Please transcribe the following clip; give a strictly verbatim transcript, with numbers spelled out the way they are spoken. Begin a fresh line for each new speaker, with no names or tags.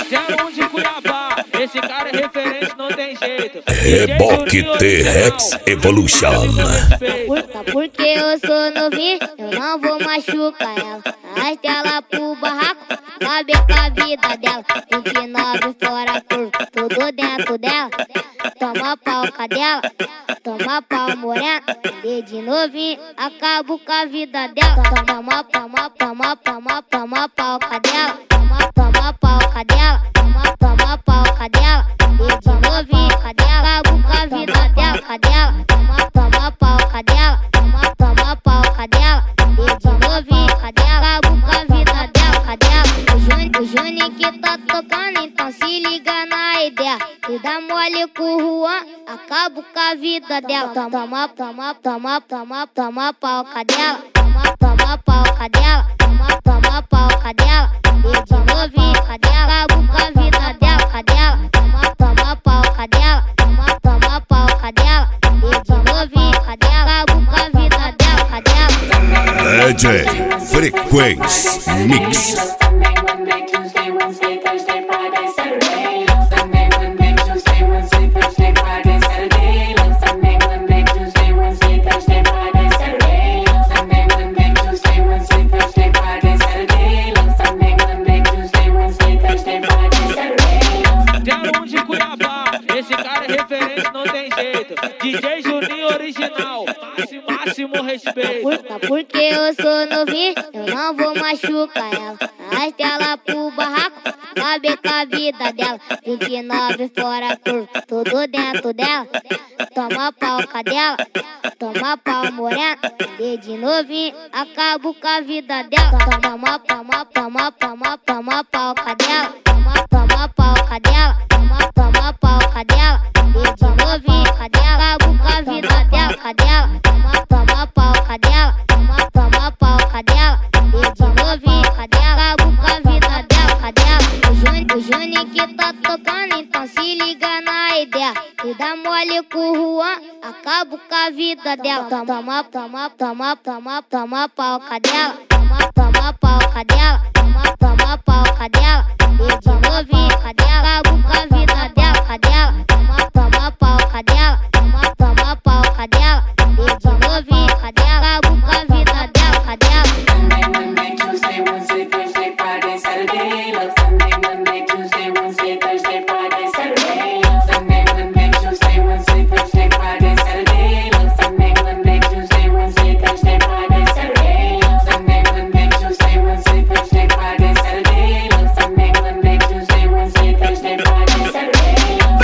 zero um de Cuiabá, esse cara é referente, não tem jeito.
Reboque T-Rex Evolution.
Por, porque eu sou novinho, eu não vou machucar ela. Arrasta ela pro barraco, saber com a vida dela. vinte e nove fora curva, tudo dentro dela. Toma pau, cadela, toma pau, morena. Desde novinho, acabo com a vida dela. Toma, toma, toma, toma, toma pau, cadela. Toma, toma pau, cadela. Toma, toma pau, cadela. Desde novinho, cadela, acabo com a vida dela. Cadela, toma, toma pau, cadela. Toma, toma pau, cadela. Desde novinho, cadela, acabo com a vida dela. Cadela, o Júnior, o Júnior que tá tocando, então se liga na ideia. Se dá mole com o Juan, acabo com a vida dela. Toma, toma, toma, toma, toma pau, cadela. Toma, toma pau, cadela. Toma, toma pau, cadela. Desde novinho, cadela, acabo com a vida dela. Cadela, toma, toma pau, cadela. Toma, toma pau, cadela. Desde novinho, cadela, acabo com a vida dela. Cadela.
D J Frequência Mix.
Esse cara é referente, não tem jeito. D J Juninho original, máximo, máximo respeito.
Por, porque eu sou novinho, eu não vou machucar ela. Arrasta ela pro barraco, saber com a vida dela. vinte e nove fora curva, tudo dentro dela. Toma pau, cadela, toma pau, morena. Desde novinho, acabo com a vida dela. Toma, toma, toma, toma, toma pau, cadela. Toma, toma pau, cadela. Toma, toma pau, cadela. Desde novinho, cadela, acabo com a vida dela. Cadela, toma, toma pau, cadela. Toma, toma pau, cadela. Desde novinho, cadela, acabo com a vida dela. Cadela, o Júnior, o Júnior que tá tocando, então se liga na ideia. Se dá mole com o Juan, acabo com a vida dela. Toma, toma, toma, toma, toma pau, cadela. Toma, toma pau, cadela. Toma, toma pau, cadela. Desde novinho, cadela, acabo com a vida dela. Cadela, toma, toma pau, cadela. Toma, toma pau, cadela. Desde novinho, cadela, acabo com a vida dela. Cadela.
Sunday, Monday, Tuesday, Wednesday, Thursday, Friday, Saturday. Love Sunday, Monday, Tuesday, Wednesday, Thursday.